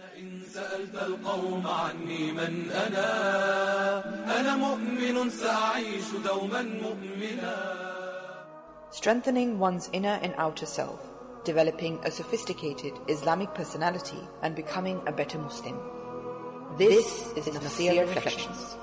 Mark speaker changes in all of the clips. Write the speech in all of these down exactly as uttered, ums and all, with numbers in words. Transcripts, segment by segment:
Speaker 1: إن سألت القوم عني من أنا أنا مؤمن سأعيش دوما مؤمنا.
Speaker 2: Strengthening one's inner and outer self, developing a sophisticated Islamic personality and becoming a better Muslim. This, this is Nafsiyya Reflections.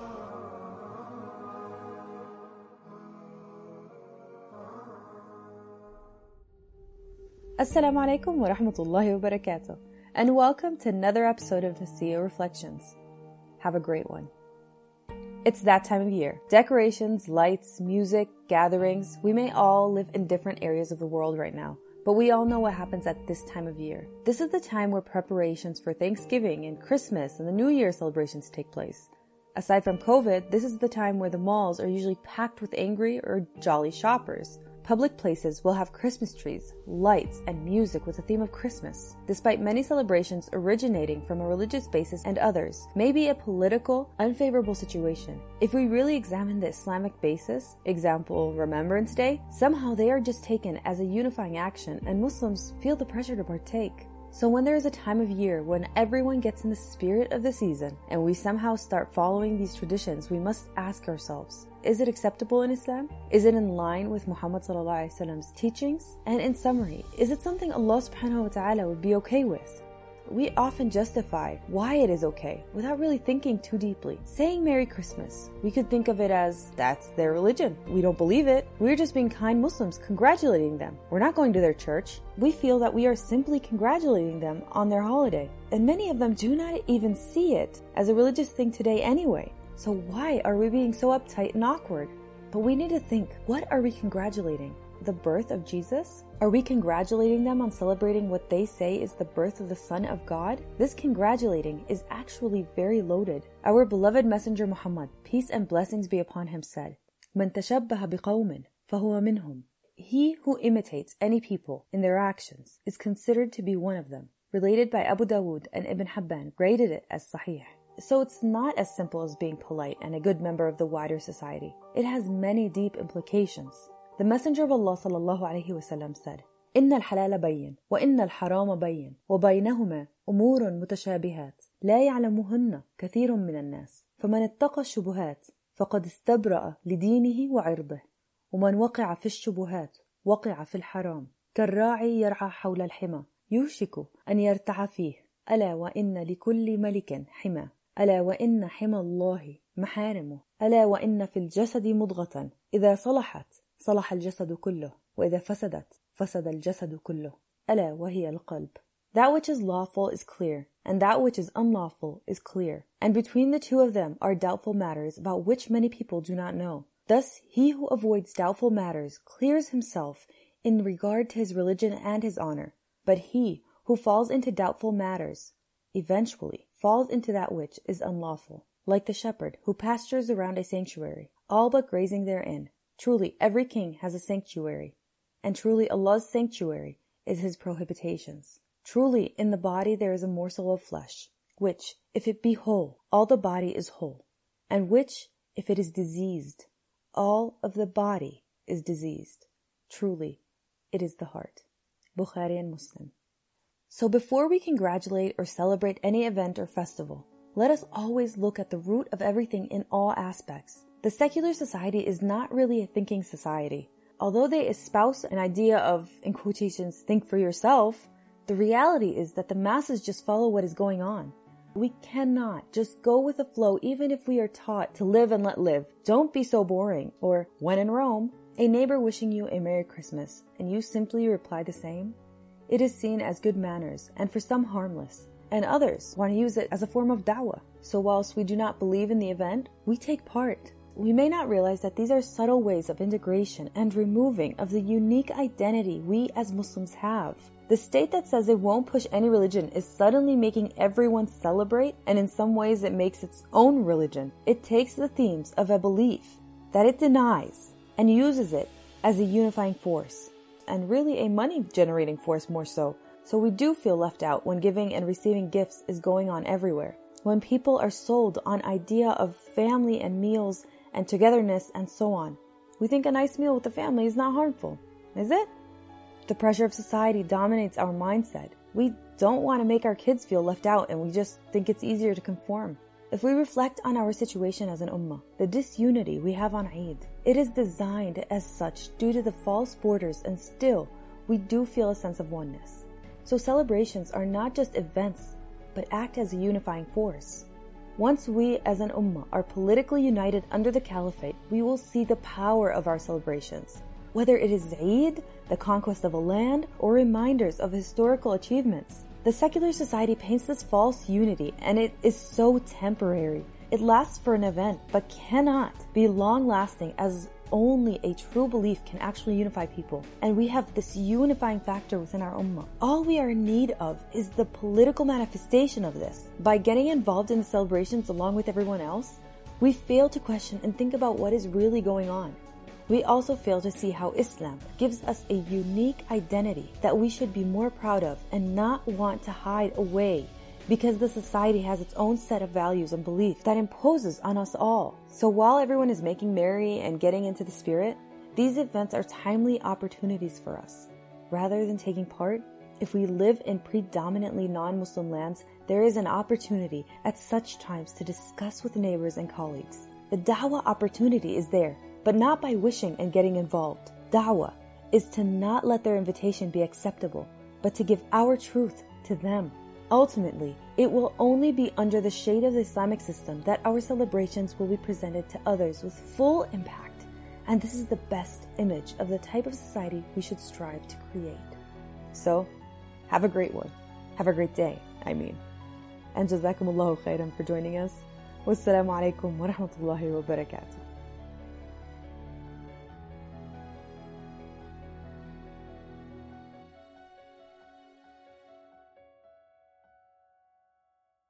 Speaker 3: Assalamu alaikum wa rahmatullahi wa barakatuh, and welcome to another episode of Nafsiyya Reflections. Have a great one. It's that time of year. Decorations, lights, music, gatherings. We may all live in different areas of the world right now, but we all know what happens at this time of year. This is the time where preparations for Thanksgiving and Christmas and the New Year celebrations take place. Aside from COVID, this is the time where the malls are usually packed with angry or jolly shoppers. Public places will have Christmas trees, lights, and music with the theme of Christmas. Despite many celebrations originating from a religious basis and others may be a political, unfavorable situation, if we really examine the Islamic basis, example Remembrance Day, somehow they are just taken as a unifying action and Muslims feel the pressure to partake. So when there is a time of year when everyone gets in the spirit of the season and we somehow start following these traditions, we must ask ourselves, is it acceptable in Islam? Is it in line with Muhammad sallallahu alaihi wasallam's teachings? And in summary, is it something Allah subhanahu wa ta'ala would be okay with? We often justify why it is okay without really thinking too deeply. Saying Merry Christmas, we could think of it as, that's their religion. We don't believe it. We're just being kind Muslims congratulating them. We're not going to their church. We feel that we are simply congratulating them on their holiday. And many of them do not even see it as a religious thing today anyway. So why are we being so uptight and awkward? But we need to think, what are we congratulating? The birth of Jesus? Are we congratulating them on celebrating what they say is the birth of the Son of God? This congratulating is actually very loaded. Our beloved Messenger Muhammad, peace and blessings be upon him, said, "Man tashabbaha biqawmin fahuwa minhum." He who imitates any people in their actions is considered to be one of them. Related by Abu Dawood and Ibn Hibban, graded it as sahih. So it's not as simple as being polite and a good member of the wider society. It has many deep implications. The Messenger of Allah sallallahu alaihi wasallam said, "Inna al-halala bayyin, wa inna al-harama bayyin, wa baynahuma umurun mutashabihat, la ya'lamuhunna kathirun min al-nas. Faman ittaqa ash-shubuhat, faqad istabra'a lidinihi wa 'irdihi, wa man waqi'a fi ash-shubuhat, waqi'a fi al-haram. Karra'i yar'a hawla al-hima, yushiku an yarta'a fihi, ala wa inna likulli malikin hima, ala wa inna hima Allahi maharimuh, ala wa inna fil jasadi mudghatan, idha salahat صلح الجسد كله وإذا فسدت فسد الجسد كله ألا وهي القلب." That which is lawful is clear, and that which is unlawful is clear, and between the two of them are doubtful matters about which many people do not know. Thus he who avoids doubtful matters clears himself in regard to his religion and his honor, but he who falls into doubtful matters eventually falls into that which is unlawful, like the shepherd who pastures around a sanctuary, all but grazing therein. Truly, every king has a sanctuary, and truly Allah's sanctuary is His prohibitations. Truly, in the body there is a morsel of flesh, which, if it be whole, all the body is whole, and which, if it is diseased, all of the body is diseased. Truly, it is the heart. Bukhari and Muslim. So before we congratulate or celebrate any event or festival, let us always look at the root of everything in all aspects. The secular society is not really a thinking society. Although they espouse an idea of, in quotations, think for yourself, the reality is that the masses just follow what is going on. We cannot just go with the flow even if we are taught to live and let live. Don't be so boring. Or, when in Rome, a neighbor wishing you a Merry Christmas, and you simply reply the same. It is seen as good manners, and for some harmless. And others want to use it as a form of da'wah. So whilst we do not believe in the event, we take part. We may not realize that these are subtle ways of integration and removing of the unique identity we as Muslims have. The state that says it won't push any religion is suddenly making everyone celebrate, and in some ways it makes its own religion. It takes the themes of a belief that it denies and uses it as a unifying force, and really a money-generating force more so. So we do feel left out when giving and receiving gifts is going on everywhere. When people are sold on idea of family and meals and togetherness and so on, we think a nice meal with the family is not harmful. Is it? The pressure of society dominates our mindset. We don't want to make our kids feel left out, and we just think it's easier to conform. If we reflect on our situation as an ummah, the disunity we have on Eid, it is designed as such due to the false borders, and still, we do feel a sense of oneness. So celebrations are not just events, but act as a unifying force. Once we as an ummah are politically united under the caliphate, we will see the power of our celebrations. Whether it is Eid, the conquest of a land, or reminders of historical achievements. The secular society paints this false unity, and it is so temporary. It lasts for an event, but cannot be long-lasting, as only a true belief can actually unify people. And we have this unifying factor within our ummah. All we are in need of is the political manifestation of this. By getting involved in the celebrations along with everyone else, we fail to question and think about what is really going on. We also fail to see how Islam gives us a unique identity that we should be more proud of and not want to hide away, because the society has its own set of values and beliefs that imposes on us all. So while everyone is making merry and getting into the spirit, these events are timely opportunities for us. Rather than taking part, if we live in predominantly non-Muslim lands, there is an opportunity at such times to discuss with neighbors and colleagues. The da'wah opportunity is there, but not by wishing and getting involved. Da'wah is to not let their invitation be acceptable, but to give our truth to them. Ultimately, it will only be under the shade of the Islamic system that our celebrations will be presented to others with full impact. And this is the best image of the type of society we should strive to create. So, have a great one. Have a great day, I mean. And Jazakumullahu khairan for joining us. Wassalamu alaikum wa rahmatullahi wa barakatuh.